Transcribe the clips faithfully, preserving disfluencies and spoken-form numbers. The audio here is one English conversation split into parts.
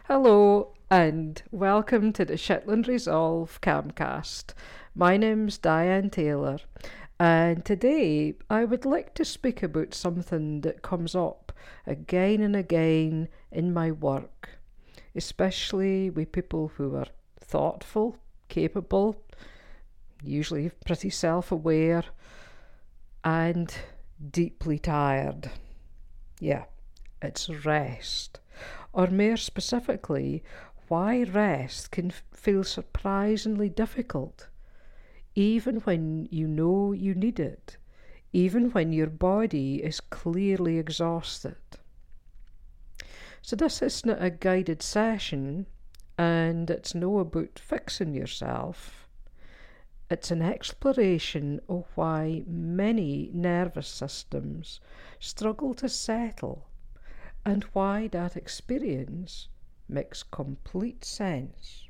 Hello and welcome to the Shetland Resolve Camcast. My name's Diane Taylor, and today I would like to speak about something that comes up again and again in my work, especially with people who are thoughtful, capable, usually pretty self-aware, and deeply tired. Yeah, it's rest. Or more specifically, why rest can f- feel surprisingly difficult, even when you know you need it, even when your body is clearly exhausted. So this isn't a guided session, and it's no about fixing yourself. It's an exploration of why many nervous systems struggle to settle and why that experience makes complete sense.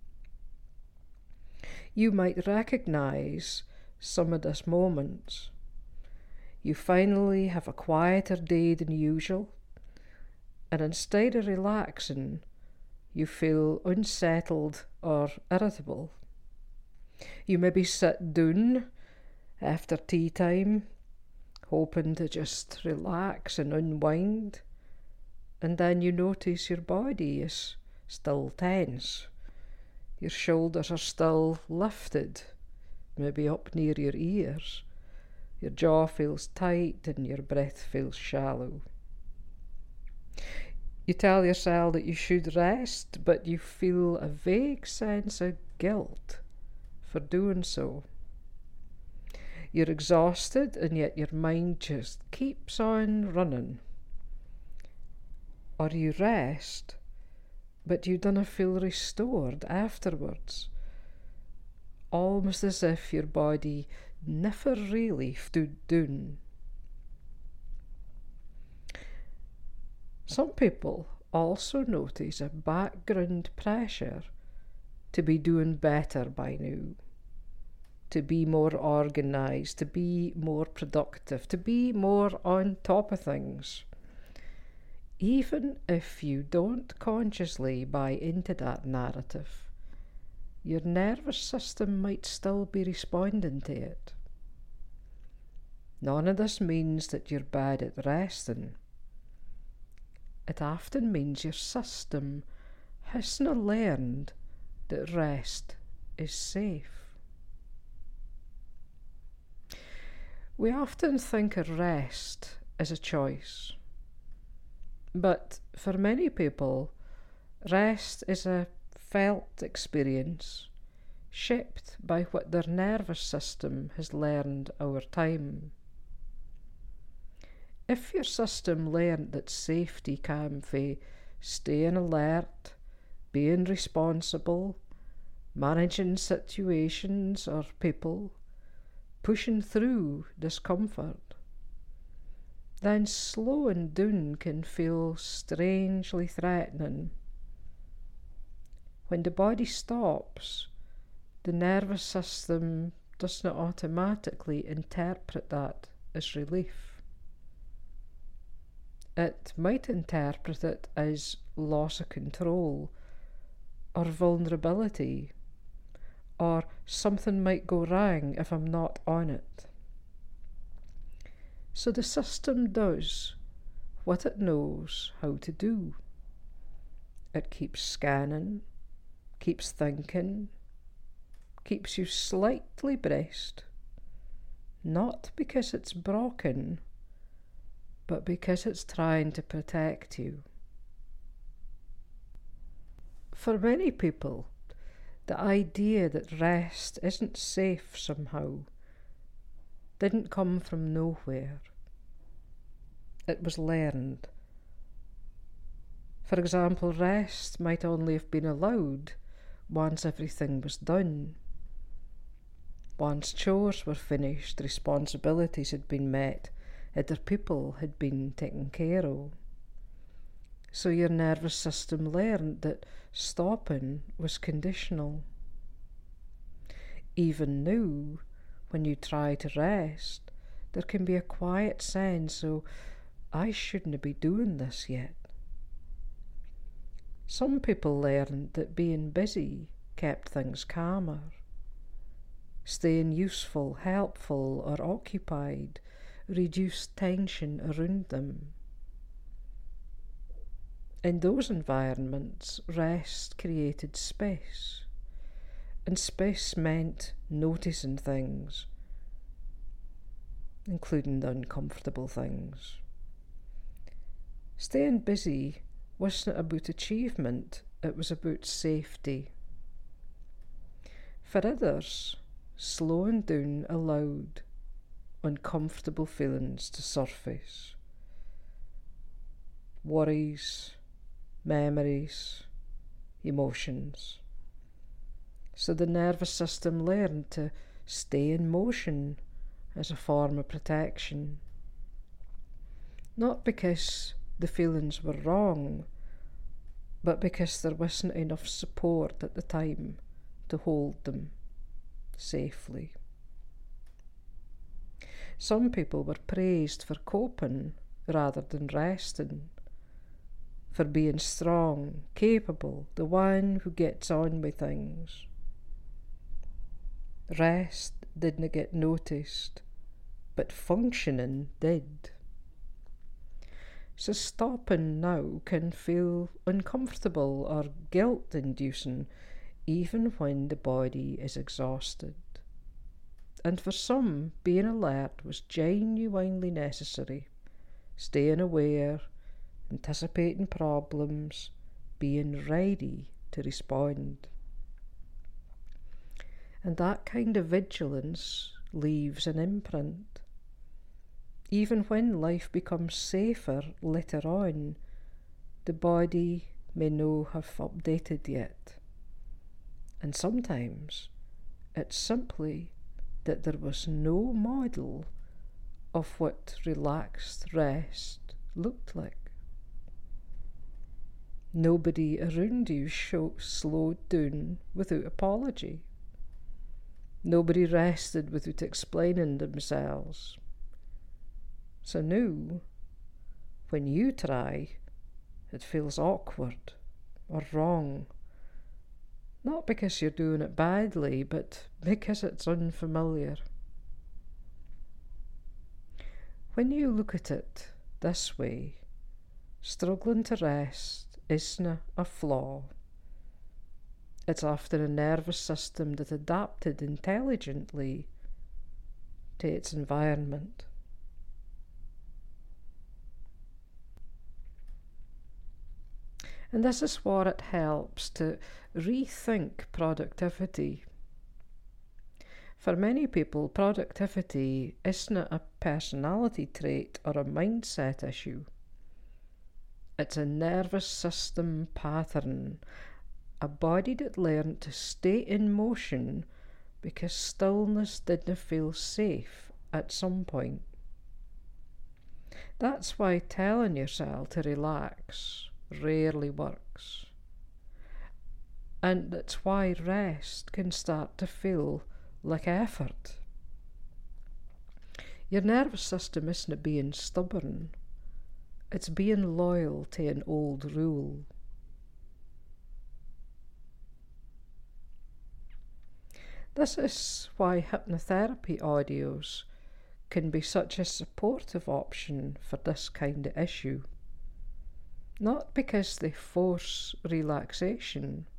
You might recognize some of these moments. You finally have a quieter day than usual, and instead of relaxing, you feel unsettled or irritable. You maybe sit down after tea time, hoping to just relax and unwind, and then you notice your body is still tense. Your shoulders are still lifted, maybe up near your ears. Your jaw feels tight and your breath feels shallow. You tell yourself that you should rest, but you feel a vague sense of guilt for doing so. You're exhausted and yet your mind just keeps on running. Or you rest, but you don't feel restored afterwards, almost as if your body never really stood down. Some people also notice a background pressure to be doing better by now, to be more organised, to be more productive, to be more on top of things. Even if you don't consciously buy into that narrative, your nervous system might still be responding to it. None of this means that you're bad at resting. It often means your system hasn't learned that rest is safe. We often think of rest as a choice. But for many people, rest is a felt experience shaped by what their nervous system has learned over time. If your system learned that safety came from staying alert, being responsible, managing situations or people, pushing through discomfort, then slowing down can feel strangely threatening. When the body stops, the nervous system does not automatically interpret that as relief. It might interpret it as loss of control, or vulnerability, or something might go wrong if I'm not on it. So the system does what it knows how to do. It keeps scanning, keeps thinking, keeps you slightly braced, not because it's broken, but because it's trying to protect you. For many people, the idea that rest isn't safe somehow didn't come from nowhere. It was learned. For example, rest might only have been allowed once everything was done. Once chores were finished, responsibilities had been met, other people had been taken care of. So your nervous system learned that stopping was conditional. Even now, when you try to rest, there can be a quiet sense, oh, I shouldn't be doing this yet. Some people learned that being busy kept things calmer. Staying useful, helpful, or occupied reduced tension around them. In those environments, rest created space, and space meant noticing things, including the uncomfortable things. Staying busy wasn't about achievement, it was about safety. For others, slowing down allowed uncomfortable feelings to surface. Worries, memories, emotions. So the nervous system learned to stay in motion as a form of protection. Not because the feelings were wrong, but because there wasn't enough support at the time to hold them safely. Some people were praised for coping rather than resting, for being strong, capable, the one who gets on with things. Rest didn't get noticed, but functioning did. So stopping now can feel uncomfortable or guilt-inducing, even when the body is exhausted. And for some, being alert was genuinely necessary, staying aware, anticipating problems, being ready to respond. And that kind of vigilance leaves an imprint. Even when life becomes safer later on, the body may not have updated yet. And sometimes it's simply that there was no model of what relaxed rest looked like. Nobody around you show, slowed down without apology. Nobody rested without explaining themselves. So now, when you try, it feels awkward or wrong. Not because you're doing it badly, but because it's unfamiliar. When you look at it this way, struggling to rest isn't a flaw. It's often a nervous system that adapted intelligently to its environment. And this is where it helps to rethink productivity. For many people, productivity isn't a personality trait or a mindset issue. It's a nervous system pattern, a body that learned to stay in motion because stillness didn't feel safe at some point. That's why telling yourself to relax rarely works. And that's why rest can start to feel like effort. Your nervous system isn't being stubborn, it's being loyal to an old rule. This is why hypnotherapy audios can be such a supportive option for this kind of issue. Not because they force relaxation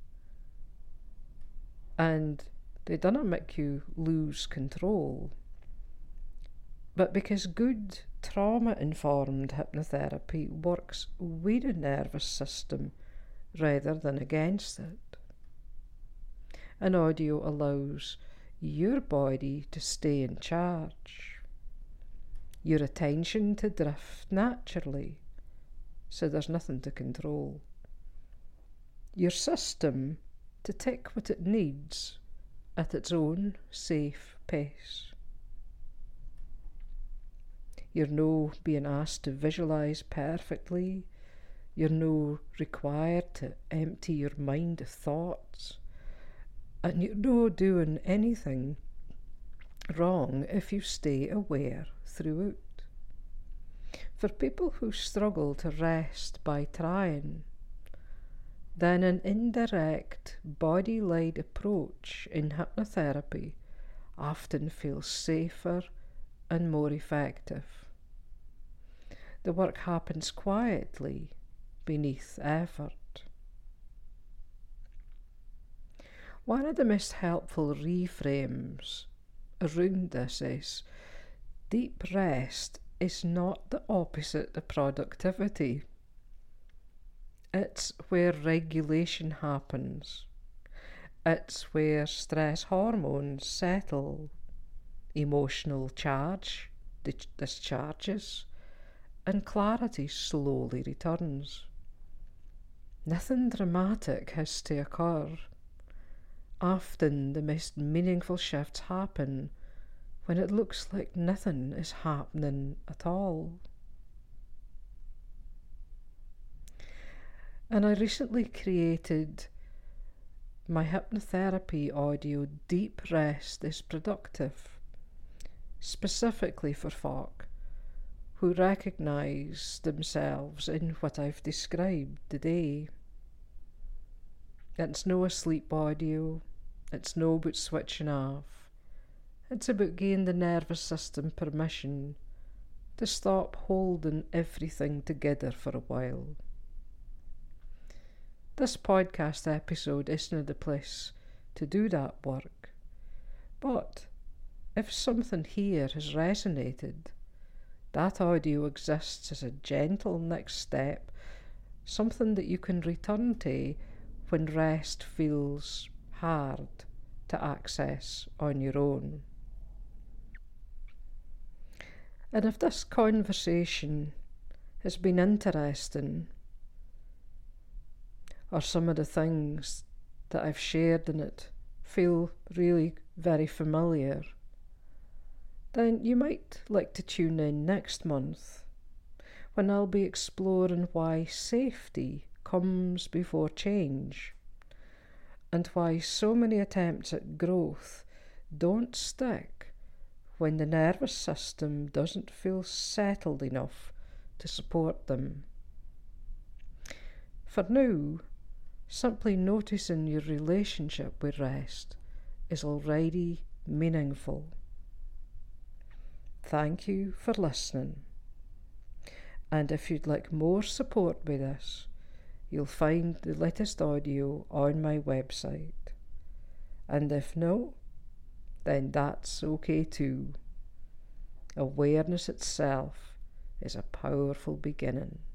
and they don't make you lose control, but because good trauma-informed hypnotherapy works with the nervous system rather than against it. An audio allows your body to stay in charge, your attention to drift naturally, so there's nothing to control, your system to take what it needs at its own safe pace. You're no being asked to visualise perfectly, you're no required to empty your mind of thoughts, and you're no doing anything wrong if you stay aware throughout. For people who struggle to rest by trying, then an indirect, body-led approach in hypnotherapy often feels safer and more effective. The work happens quietly, beneath effort. One of the most helpful reframes around this is deep rest is not the opposite of productivity. It's where regulation happens. It's where stress hormones settle, emotional charge dis- discharges, and clarity slowly returns. Nothing dramatic has to occur. Often the most meaningful shifts happen when it looks like nothing is happening at all. And I recently created my hypnotherapy audio, Deep Rest is Productive, specifically for folk who recognise themselves in what I've described today. It's no asleep audio, it's no about switching off. It's about giving the nervous system permission to stop holding everything together for a while. This podcast episode isn't the place to do that work, but if something here has resonated, that audio exists as a gentle next step, something that you can return to when rest feels hard to access on your own. And if this conversation has been interesting, or some of the things that I've shared in it feel really very familiar, then you might like to tune in next month when I'll be exploring why safety comes before change and why so many attempts at growth don't stick when the nervous system doesn't feel settled enough to support them. For now, simply noticing your relationship with rest is already meaningful. Thank you for listening. And if you'd like more support with this, you'll find the latest audio on my website. And if no, then that's okay too. Awareness itself is a powerful beginning.